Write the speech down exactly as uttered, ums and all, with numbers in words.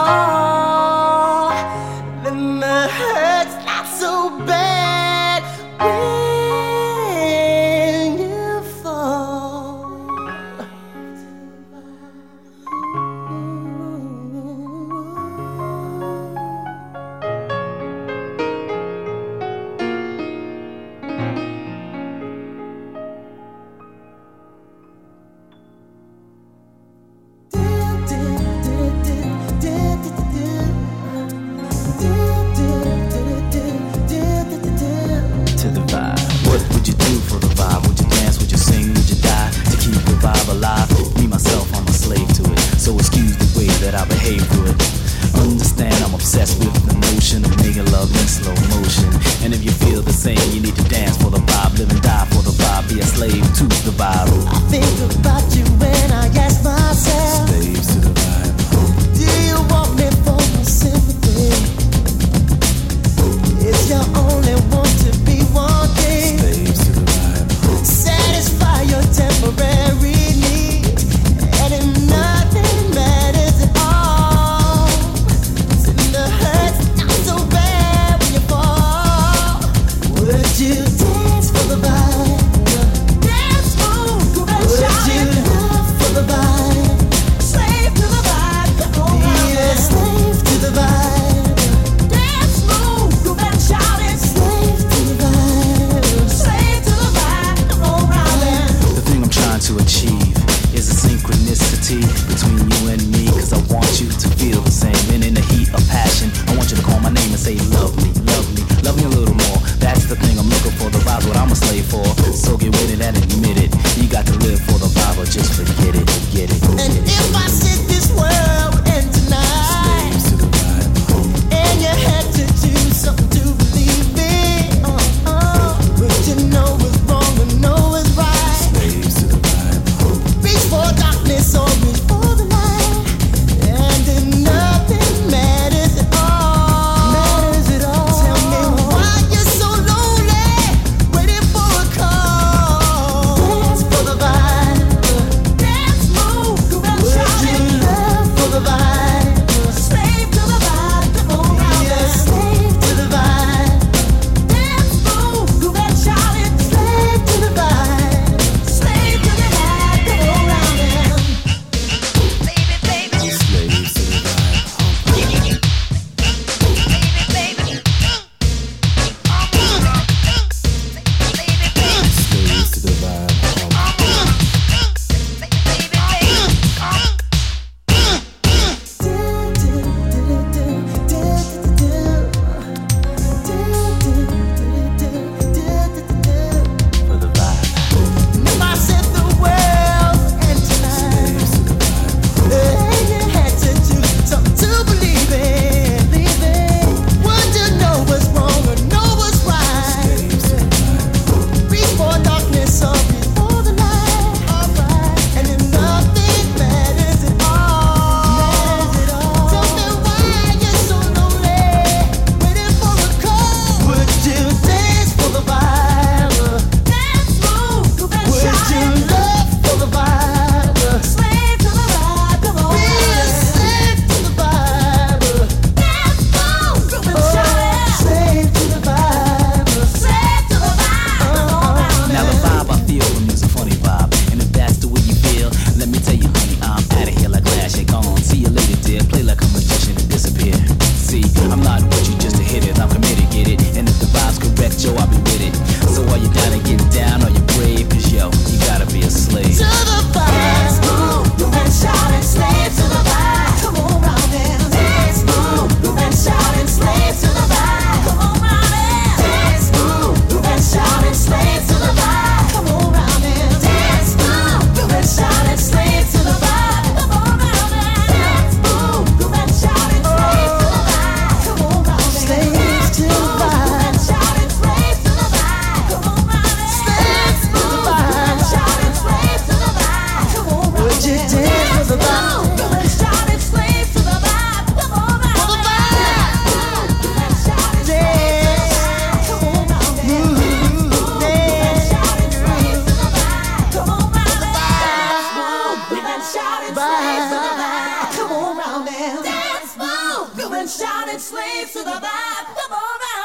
all, then the hurt's not so bad when you fall. To the vibe. What would you do for the vibe? Would you dance? Would you sing? Would you die to keep the vibe alive? Me, myself, I'm a slave to it. So excuse the way that I behave to it. Understand I'm obsessed with the notion of making love in slow motion. And if you feel the same, you need to dance for the vibe. Live and die for the vibe. Be a slave to the vibe. I think about you when I ask myself, Slaves to the vibe. do you want me for my sympathy? Is you only want to be wanted? Slaves to the vibe. Satisfy your temporary needs, and if nothing matters at all, then the hurt's not so bad when you fall. Would you dance for the vibe? Dance, move, groove and Would shout you it. Love for the vibe, Slave to the vibe, come on be round a there. slave to the vibe, Dance, move, groove and shout it. slave to the vibe. Slave to the vibe, come on round there. The thing I'm trying to achieve is a synchronicity between you and me. Cause I want you to feel the same. And in the heat of passion, I want you to call my name and say love me, love me, love me a little more. That's the thing I'm looking for, the vibe's what I'm a slave for. So get with it and admit it. You got to live for the vibe or just forget it, forget it, forget And it. if I said this world end tonight, Slaves to the vibe. and you had to choose something to believe in, uh-uh, would you know what's wrong and know what's right? Slaves to the vibe. Reach for darkness or reach for the light, and if nothing matters at all, matters at all, tell me why you're so lonely, waiting for a call. Dance for the vibe. Dance, move, groove and Would shout you it. love for the vibe? Slave to the vibe, come on round Be a there. slave to the vibe. Dance, move, groove and shout it. Slave to the vibe. Slave to the vibe, come on round there. Baby, baby, Slaves to the vibe. baby, baby. Baby, baby. Slaves to the vibe. For the vibe. If I said the world end tonight, and you had to choose something to believe in, believe in, would you know what's wrong or know what's right? Reach for darkness or reach for the light, alright. And if nothing matters at all, tell me why you're so lonely, waiting for a call. Would you dance for the vibe? Dance, move, groove and Would shout you it. love for the vibe? Slave to the vibe, come on Be a round there. slave to the vibe. Dance, move, groove and Oh, shout it. slave to the vibe. Slave to the vibe, come on round Now there. the vibe I feel from you's a funny vibe. And if that's the way you feel, let me tell you, honey, I'm out of here like glass shake on. See you later, dear. Play like a magician and disappear. See, I'm not with you just to hit it. I'm committed, get it. And if the vibe's correct, yo, I'll be with it. So are you down to get down? Are you brave? Cause yo, you gotta be a slave. To the Dance, vibe. move, groove and shout it. Slave to the vibe, come on round there. Dance, move, groove and shout it. Slave to the vibe, come on round there. Dance, move, groove and shout it. Slave to the vibe, come on round there. Dance, move, groove and shout it. Slave to the vibe, come on round there. Dance, move, groove and shout it. Slave to the vibe, come on round there. Slaves to the vibe. Shout it, slave to the vibe, come on round there. Slaves to the vibe. Shout it, slave to the vibe, come on round Would you there. dance for the vibe? Shout it, slave to the vibe, come on round For the there. vibe. Shout it, Dance. come on round there. Ooh, dance. Shout it, slave to the vibe, come on round there. Shout it, slave to the vibe, come on round there. Dance, and shouting slaves to the vibe. Come on, round.